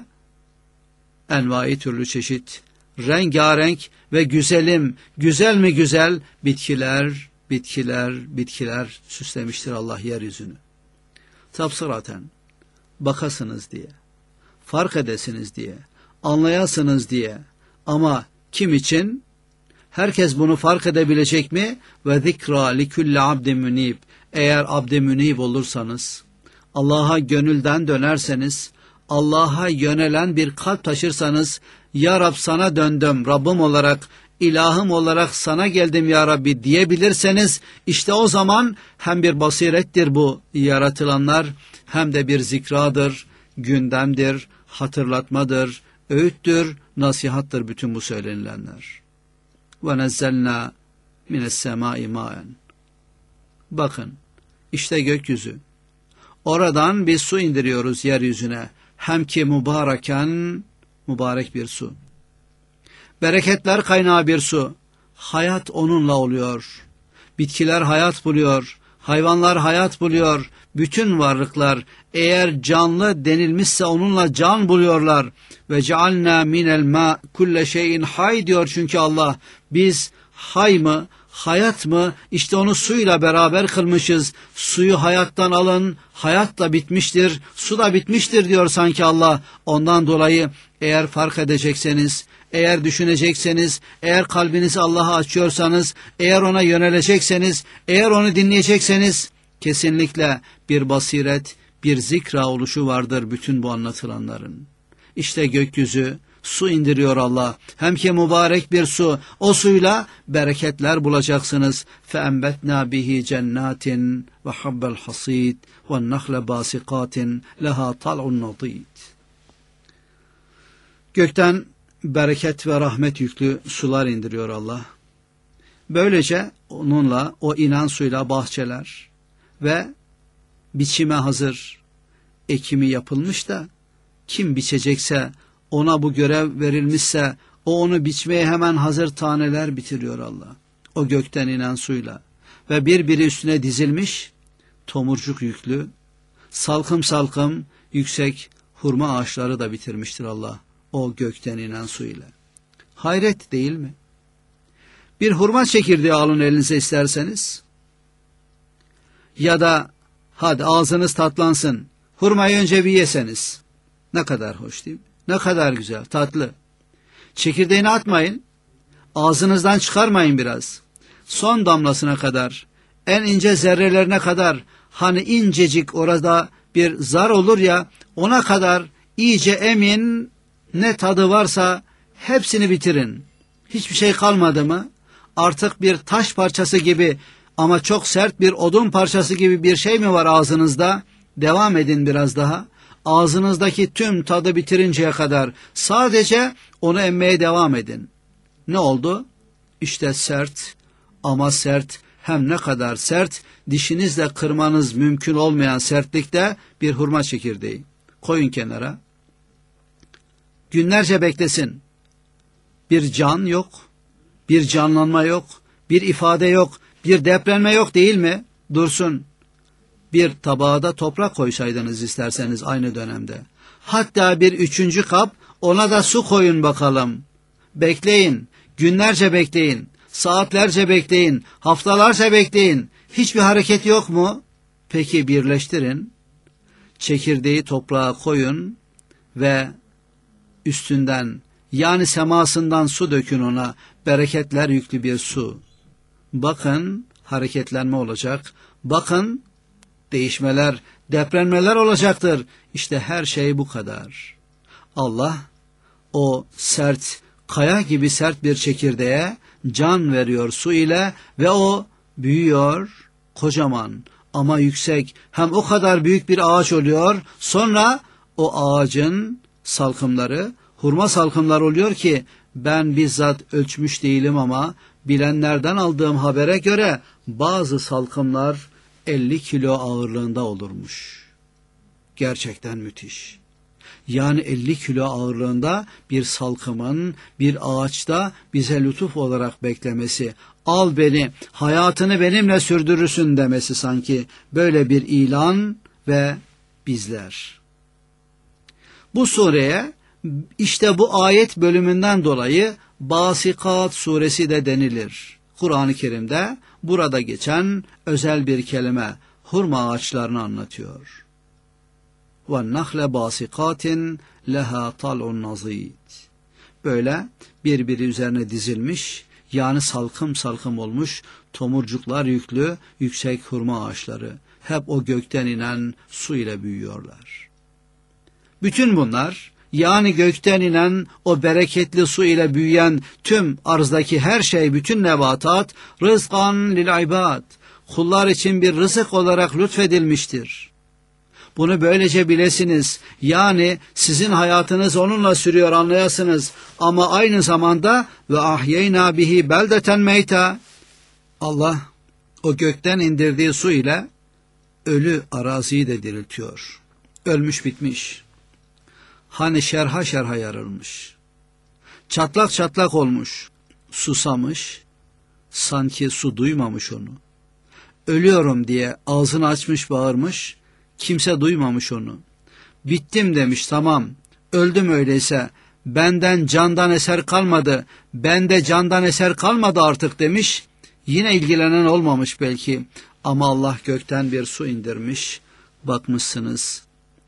envai türlü çeşit, rengarenk ve güzelim, güzel mi güzel bitkiler, bitkiler süslemiştir Allah yeryüzünü. Tafsıraten, bakasınız diye, fark edesiniz diye, anlayasınız diye. Ama kim için? Herkes bunu fark edebilecek mi? Ve zikra likulli abdin münib. Eğer abd-i münib olursanız, Allah'a gönülden dönerseniz, Allah'a yönelen bir kalp taşırsanız, Ya Rab sana döndüm, Rabbim olarak, ilahım olarak sana geldim ya Rabbi diyebilirseniz, işte o zaman hem bir basirettir bu yaratılanlar, hem de bir zikradır, gündemdir, hatırlatmadır, öğüttür, nasihattır bütün bu söylenilenler. Ve nezzelna mines semai maen. Bakın, işte gökyüzü. Oradan bir su indiriyoruz yeryüzüne. Hem ki mübareken, mübarek bir su. Bereketler kaynağı bir su. Hayat onunla oluyor. Bitkiler hayat buluyor. Hayvanlar hayat buluyor. Bütün varlıklar eğer canlı denilmişse onunla can buluyorlar. Ve cealna minel ma kulle şeyin hay diyor çünkü Allah. Biz hay mı, hayat mı? İşte onu suyla beraber kılmışız. Suyu hayattan alın, hayat da bitmiştir, su da bitmiştir diyor sanki Allah. Ondan dolayı eğer fark edecekseniz, eğer düşünecekseniz, eğer kalbinizi Allah'a açıyorsanız, eğer ona yönelecekseniz, eğer onu dinleyecekseniz, kesinlikle bir basiret, bir zikra oluşu vardır bütün bu anlatılanların. İşte gökyüzü, su indiriyor Allah. Hem ki mübarek bir su. O suyla bereketler bulacaksınız. فَاَنْبَتْنَا بِهِ جَنَّاتٍ وَحَبَّ الْحَصِيدِ وَالنَّخْلَ بَاسِقَاتٍ لَهَا طَلْعٌ نَضِيدٍ. Gökten bereket ve rahmet yüklü sular indiriyor Allah. Böylece onunla, o inen suyla bahçeler ve biçime hazır ekimi yapılmış da kim biçecekse, ona bu görev verilmişse, o onu biçmeye hemen hazır taneler bitiriyor Allah. O gökten inen suyla ve birbiri üstüne dizilmiş, tomurcuk yüklü, salkım salkım yüksek hurma ağaçları da bitirmiştir Allah. O gökten inen su ile. Hayret değil mi? Bir hurma çekirdeği alın elinize isterseniz. Ya da hadi ağzınız tatlansın. Hurmayı önce bir yeseniz. Ne kadar hoş değil mi? Ne kadar güzel, tatlı. Çekirdeğini atmayın. Ağzınızdan çıkarmayın biraz. Son damlasına kadar, en ince zerrelerine kadar, hani incecik orada bir zar olur ya, ona kadar iyice emin, ne tadı varsa hepsini bitirin. Hiçbir şey kalmadı mı? Artık bir taş parçası gibi ama çok sert bir odun parçası gibi bir şey mi var ağzınızda? Devam edin biraz daha. Ağzınızdaki tüm tadı bitirinceye kadar sadece onu emmeye devam edin. Ne oldu? İşte sert ama sert, hem ne kadar sert, dişinizle kırmanız mümkün olmayan sertlikte bir hurma çekirdeği. Koyun kenara. Günlerce beklesin. Bir can yok, bir canlanma yok, bir ifade yok, bir depreme yok değil mi? Dursun. Bir tabağa da toprak koysaydınız isterseniz aynı dönemde. Hatta bir üçüncü kap, ona da su koyun bakalım. Bekleyin, günlerce bekleyin, saatlerce bekleyin, haftalarca bekleyin. Hiçbir hareket yok mu? Peki birleştirin. Çekirdeği toprağa koyun ve üstünden Yani semasından su dökün ona, bereketler yüklü bir su. Bakın hareketlenme olacak. Bakın değişmeler, depremler olacaktır. İşte her şey bu kadar. Allah o sert, kaya gibi sert bir çekirdeğe can veriyor su ile ve o büyüyor, kocaman ama yüksek, hem o kadar büyük bir ağaç oluyor. Sonra o ağacın salkımları, hurma salkımları oluyor ki ben bizzat ölçmüş değilim ama bilenlerden aldığım habere göre bazı salkımlar 50 kilo ağırlığında olurmuş. Gerçekten müthiş. Yani 50 kilo ağırlığında bir salkımın bir ağaçta bize lütuf olarak beklemesi, al beni, hayatını benimle sürdürürsün demesi sanki böyle bir ilan ve bizler. Bu sureye işte bu ayet bölümünden dolayı Basikat suresi de denilir. Kur'an-ı Kerim'de burada geçen özel bir kelime hurma ağaçlarını anlatıyor. وَالنَّخْلَ بَاسِقَاتٍ لَهَا طَلْعٌ نَضِيدٌ. Böyle birbiri üzerine dizilmiş, yani salkım salkım olmuş, tomurcuklar yüklü, yüksek hurma ağaçları. Hep o gökten inen su ile büyüyorlar. Bütün bunlar, yani gökten inen o bereketli su ile büyüyen tüm arzdaki her şey, bütün nebatat, rızkan lil ibad, kullar için bir rızık olarak lütfedilmiştir. Bunu böylece bilesiniz. Yani sizin hayatınız onunla sürüyor anlayasınız. Ama aynı zamanda ve ahyeyna bihi beldeten meyta. Allah o gökten indirdiği su ile ölü araziyi de diriltiyor. Ölmüş bitmiş. Hani şerha şerha yarılmış. Çatlak çatlak olmuş. Susamış. Sanki su duymamış onu. Ölüyorum diye ağzını açmış bağırmış. Kimse duymamış onu. Bittim demiş, tamam. Öldüm öyleyse. Benden candan eser kalmadı. Bende candan eser kalmadı artık demiş. Yine ilgilenen olmamış belki. Ama Allah gökten bir su indirmiş. Bakmışsınız.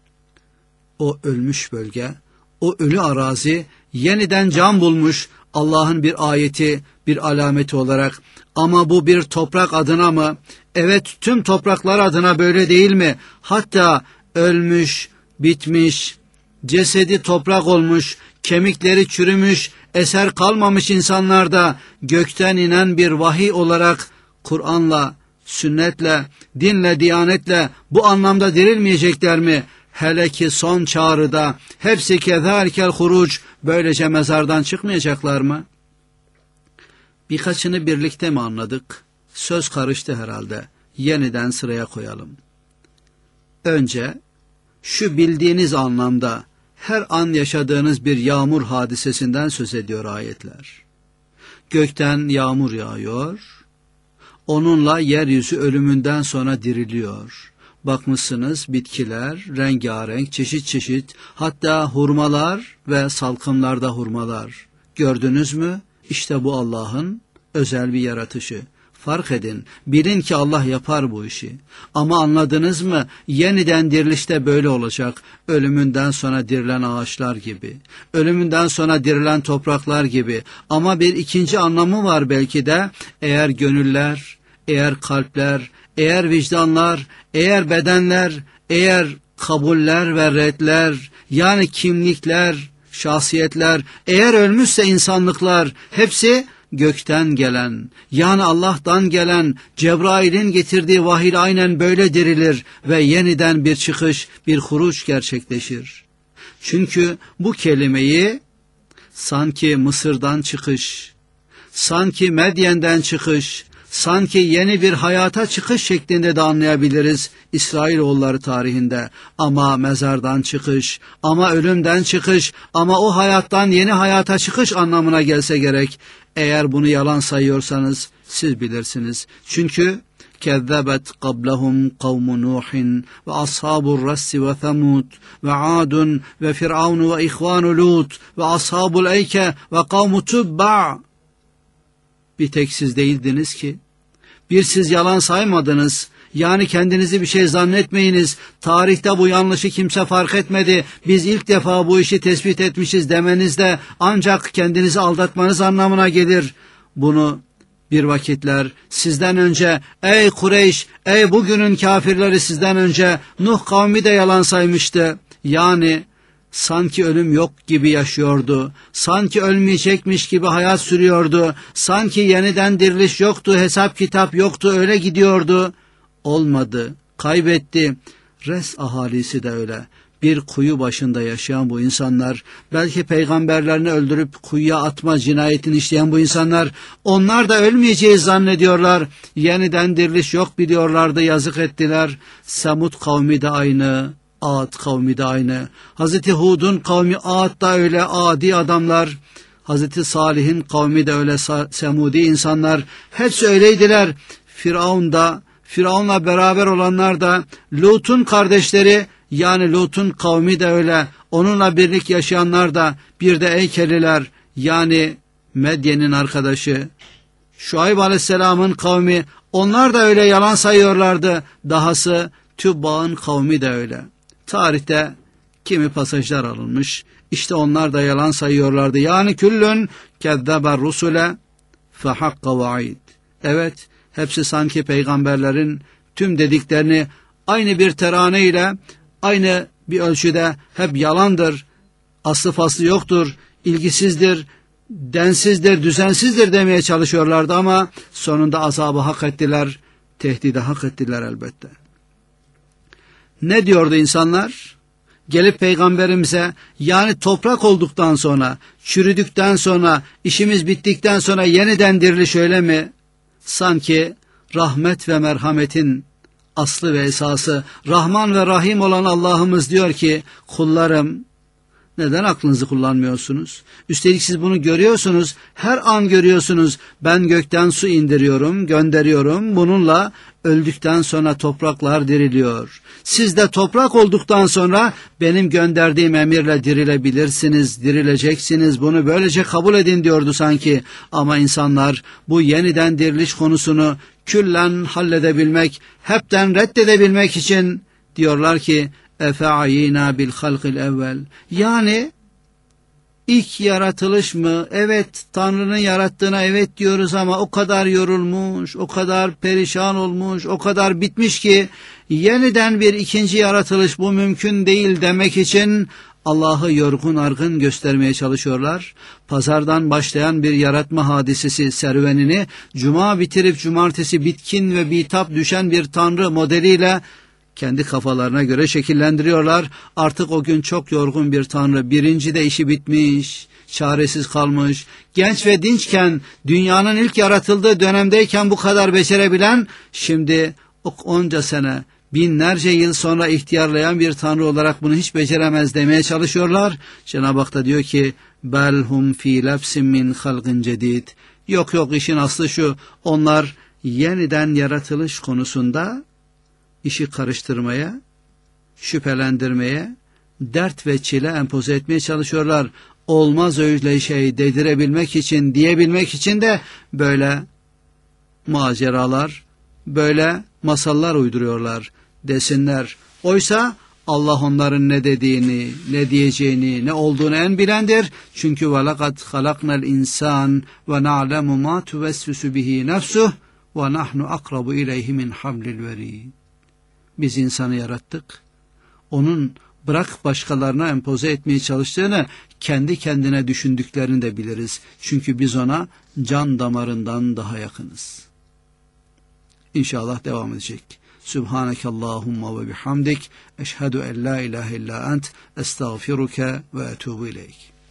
O ölmüş bölge, o ölü arazi yeniden can bulmuş Allah'ın bir ayeti, bir alameti olarak. Ama bu bir toprak adına mı? Evet, tüm topraklar adına böyle değil mi? Hatta ölmüş, bitmiş, cesedi toprak olmuş, kemikleri çürümüş, eser kalmamış insanlarda gökten inen bir vahiy olarak Kur'an'la, sünnetle, dinle, diyanetle bu anlamda dirilmeyecekler mi? Hele ki son çağrıda hepsi kezalikel huruc, böylece mezardan çıkmayacaklar mı? Birkaçını birlikte mi anladık? Söz karıştı herhalde. Yeniden sıraya koyalım. Önce şu bildiğiniz anlamda her an yaşadığınız bir yağmur hadisesinden söz ediyor ayetler. Gökten yağmur yağıyor, onunla yeryüzü ölümünden sonra diriliyor. Bakmışsınız bitkiler rengarenk, çeşit çeşit, hatta hurmalar ve salkımlarda hurmalar. Gördünüz mü? İşte bu Allah'ın özel bir yaratışı. Fark edin, bilin ki Allah yapar bu işi. Ama anladınız mı? Yeniden dirilişte böyle olacak. Ölümünden sonra dirilen ağaçlar gibi. Ölümünden sonra dirilen topraklar gibi. Ama bir ikinci anlamı var belki de. Eğer gönüller, eğer kalpler, eğer vicdanlar, eğer bedenler, eğer kabuller ve reddler, yani kimlikler, şahsiyetler, eğer ölmüşse insanlıklar, hepsi gökten gelen, yani Allah'tan gelen Cebrail'in getirdiği vahiy aynen böyle dirilir ve yeniden bir çıkış, bir huruç gerçekleşir. Çünkü bu kelimeyi sanki Mısır'dan çıkış, sanki Medyen'den çıkış, sanki yeni bir hayata çıkış şeklinde de anlayabiliriz İsrailoğulları tarihinde. Ama mezardan çıkış, ama ölümden çıkış, ama o hayattan yeni hayata çıkış anlamına gelse gerek. Eğer bunu yalan sayıyorsanız siz bilirsiniz. Çünkü kezzebet qablahum kavmu Nuhin ve ashabur rassi ve Thamud ve Adun ve Firavun ve ihvanu Lut ve ashabul eyke ve kavmu Tubba. Bir tek siz değildiniz ki. Bir siz yalan saymadınız. Yani kendinizi bir şey zannetmeyiniz. Tarihte bu yanlışı kimse fark etmedi. Biz ilk defa bu işi tespit etmişiz demeniz de ancak kendinizi aldatmanız anlamına gelir. Bunu bir vakitler sizden önce, ey Kureyş, ey bugünün kafirleri, sizden önce Nuh kavmi de yalan saymıştı. Yani sanki ölüm yok gibi yaşıyordu. Sanki ölmeyecekmiş gibi hayat sürüyordu. Sanki yeniden diriliş yoktu, hesap kitap yoktu, öyle gidiyordu. Olmadı, kaybetti. Res ahalisi de öyle. Bir kuyu başında yaşayan bu insanlar, belki peygamberlerini öldürüp kuyuya atma cinayetini işleyen bu insanlar, onlar da ölmeyeceğiz zannediyorlar. Yeniden diriliş yok biliyorlardı, yazık ettiler. Semud kavmi de aynı, Ad kavmi de aynı. Hazreti Hud'un kavmi Ad da öyle adi adamlar. Hazreti Salih'in kavmi de öyle Semudi insanlar. Hepsi öyleydiler. Firavun'la beraber olanlar da, Lut'un kardeşleri, yani Lut'un kavmi de öyle, onunla birlik yaşayanlar da, bir de Eykeliler, yani Medyen'in arkadaşı, Şuayb Aleyhisselam'ın kavmi, onlar da öyle yalan sayıyorlardı. Dahası Tübba'nın kavmi de öyle. Tarihte kimi pasajlar alınmış, işte onlar da yalan sayıyorlardı. Yani küllün kezzeber rusule fehakka vaid. Evet, hepsi sanki peygamberlerin tüm dediklerini aynı bir terane ile, aynı bir ölçüde hep yalandır, aslı faslı yoktur, ilgisizdir, densizdir, düzensizdir demeye çalışıyorlardı ama sonunda azabı hak ettiler, tehdidi hak ettiler elbette. Ne diyordu insanlar? Gelip peygamberimize, yani toprak olduktan sonra, çürüdükten sonra, işimiz bittikten sonra yeniden diriliş öyle mi? Sanki rahmet ve merhametin aslı ve esası, Rahman ve Rahim olan Allah'ımız diyor ki, kullarım, neden aklınızı kullanmıyorsunuz? Üstelik siz bunu görüyorsunuz, her an görüyorsunuz. Ben gökten su indiriyorum, gönderiyorum. Bununla öldükten sonra topraklar diriliyor. Siz de toprak olduktan sonra benim gönderdiğim emirle dirilebilirsiniz, dirileceksiniz. Bunu böylece kabul edin diyordu sanki. Ama insanlar bu yeniden diriliş konusunu küllen halledebilmek, hepten reddedebilmek için diyorlar ki, efe'ayina bil halqil evvel. Yani ilk yaratılış mı? Evet, Tanrı'nın yarattığına evet diyoruz ama o kadar yorulmuş, o kadar perişan olmuş, o kadar bitmiş ki yeniden bir ikinci yaratılış bu mümkün değil demek için Allah'ı yorgun argın göstermeye çalışıyorlar. Pazardan başlayan bir yaratma hadisesi serüvenini cuma bitirip cumartesi bitkin ve bitap düşen bir Tanrı modeliyle kendi kafalarına göre şekillendiriyorlar. Artık o gün çok yorgun bir Tanrı, birinci de işi bitmiş, çaresiz kalmış, genç ve dinçken, dünyanın ilk yaratıldığı dönemdeyken bu kadar becerebilen, şimdi onca sene, binlerce yıl sonra ihtiyarlayan bir Tanrı olarak bunu hiç beceremez demeye çalışıyorlar. Cenab-ı Hak da diyor ki, belhum fi lebsin min halgin cedid. Yok işin aslı şu, onlar yeniden yaratılış konusunda işi karıştırmaya, şüphelendirmeye, dert ve çile empoze etmeye çalışıyorlar. Olmaz öyle şey dedirebilmek için, diyebilmek için de böyle maceralar, böyle masallar uyduruyorlar desinler. Oysa Allah onların ne dediğini, ne diyeceğini, ne olduğunu en bilendir. Çünkü وَلَقَدْ خَلَقْنَا الْاِنْسَانِ وَنَعْلَمُ مَا تُوَسْوِسُ بِهِ نَفْسُهُ وَنَحْنُ أَقْرَبُ إِلَيْهِ مِنْ حَبْلِ الْوَرِيدِ. Biz insanı yarattık. Onun bırak başkalarına empoze etmeye çalıştığını, kendi kendine düşündüklerini de biliriz. Çünkü biz ona can damarından daha yakınız. İnşallah devam edecek. Subhanekallahumma ve bihamdik. Eşhedü en la ilahe illa ent. Estağfiruke ve etubu ileyk.